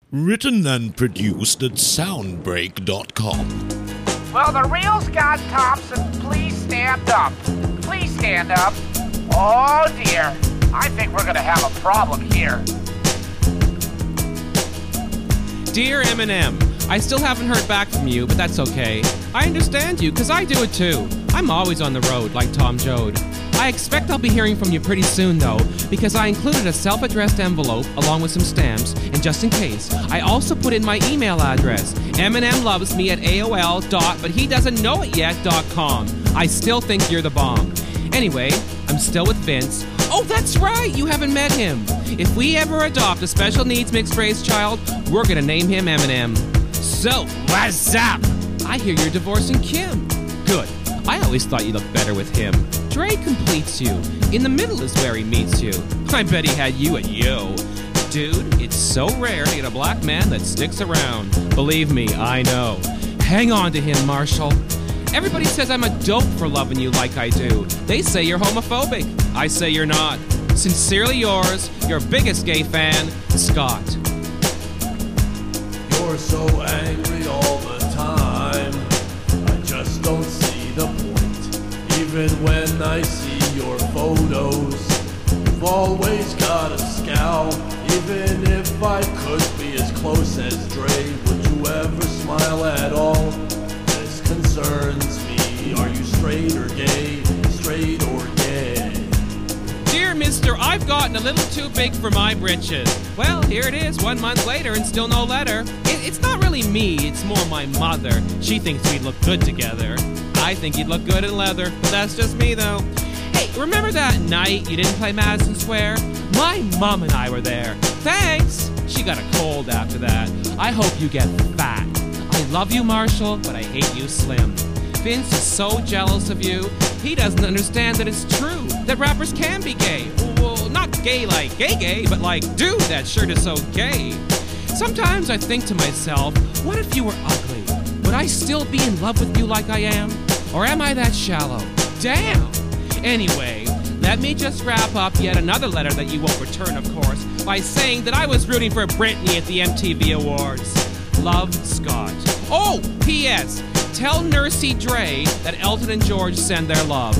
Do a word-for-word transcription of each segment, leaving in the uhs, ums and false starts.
Written and produced at soundbreak dot com. Will the real Scott Thompson please stand up? Please stand up. Oh dear. I think we're gonna have a problem here. Dear Eminem, I still haven't heard back from you, but that's okay. I understand you, because I do it too. I'm always on the road, like Tom Joad. I expect I'll be hearing from you pretty soon, though, because I included a self-addressed envelope along with some stamps, and just in case, I also put in my email address, emnemlovesme at A O L dot, but he doesn't know it yet, dot com. I still think you're the bomb. Anyway, I'm still with Vince. Oh, that's right, you haven't met him. If we ever adopt a special needs mixed race child, we're gonna name him Eminem. So, what's up? I hear you're divorcing Kim. Good. I always thought you looked better with him. Dre completes you. In the middle is where he meets you. I bet he had you at yo. Dude, it's so rare to get a black man that sticks around. Believe me, I know. Hang on to him, Marshall. Everybody says I'm a dope for loving you like I do. They say you're homophobic. I say you're not. Sincerely yours, your biggest gay fan, Scott. You're so angry all the time. I just don't see the point. Even when I see your photos, you've always got a scowl. Even if I could be as close as Dre, would you ever smile at all? This concerns me. Are you straight or gay? Straight or gay? Dear mister, I've gotten a little too big for my britches. Well, here it is, one month later and still no letter. It, it's not really me, it's more my mother. She thinks we'd look good together. I think you'd look good in leather, but that's just me though. Hey, remember that night you didn't play Madison Square? My mom and I were there. Thanks! She got a cold after that. I hope you get fat. I love you, Marshall, but I hate you, Slim. Vince is so jealous of you. He doesn't understand that it's true, that rappers can be gay. Well, not gay like gay-gay, but like, dude, that shirt is so gay. Sometimes I think to myself, what if you were ugly? Would I still be in love with you like I am? Or am I that shallow? Damn! Anyway, let me just wrap up yet another letter that you won't return, of course, by saying that I was rooting for Britney at the M T V Awards. Love, Scott. Oh, P S Tell Nursey Dre that Elton and George send their love.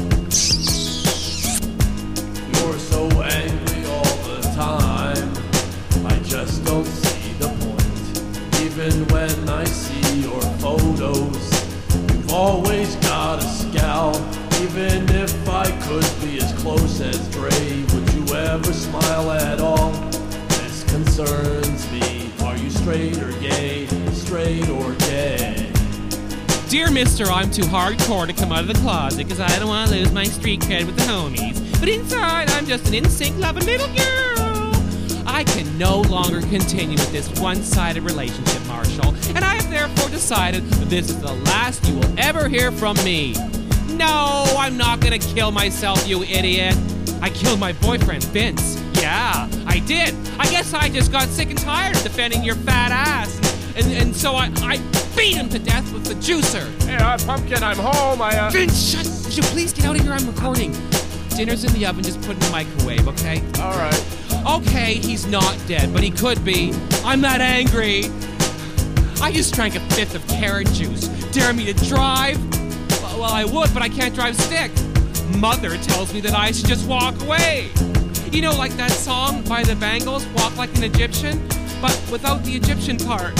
You're so angry all the time. I just don't see the point. Even when I see your photos, you've always got a scowl. Even if I could be as close as Dre, would you ever smile at all? This concerns me. Are you straight or gay? Straight or gay? Dear mister, I'm too hardcore to come out of the closet because I don't want to lose my street cred with the homies. But inside, I'm just an in-sync loving little girl. I can no longer continue with this one-sided relationship, Marshall, and I have therefore decided that this is the last you will ever hear from me. No, I'm not gonna kill myself, you idiot. I killed my boyfriend, Vince. Yeah, I did. I guess I just got sick and tired of defending your fat ass. And, and so I, I beat him to death with the juicer. Hey, uh, Pumpkin, I'm home. I, uh... Vince, shut! Would you please get out of here? I'm recording. Dinner's in the oven. Just put it in the microwave, okay? All right. Okay, he's not dead, but he could be. I'm that angry. I just drank a fifth of carrot juice. Dare me to drive? Well, I would, but I can't drive stick. Mother tells me that I should just walk away. You know, like that song by the Bangles, Walk Like an Egyptian, but without the Egyptian part.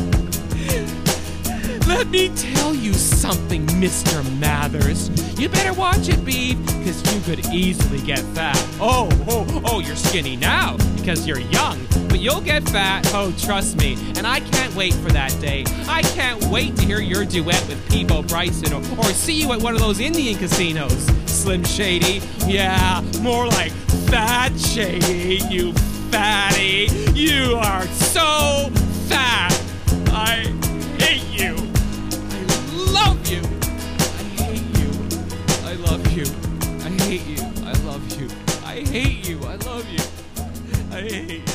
Let me tell you something, Mister Mathers. You better watch it, Beef, because you could easily get fat. Oh, oh, oh, you're skinny now because you're young, but you'll get fat, oh, trust me. And I can't wait for that day. I can't wait to hear your duet with Peebo Bryson or, or see you at one of those Indian casinos. Slim Shady, yeah, more like Fat Shady, you fatty. You are so fat. I hate you. I love you. I hate you. I love you. I hate you. I love you. I hate you. I love you. I hate you.